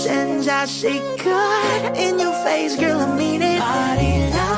and I say good in your face, girl, I mean it. Body,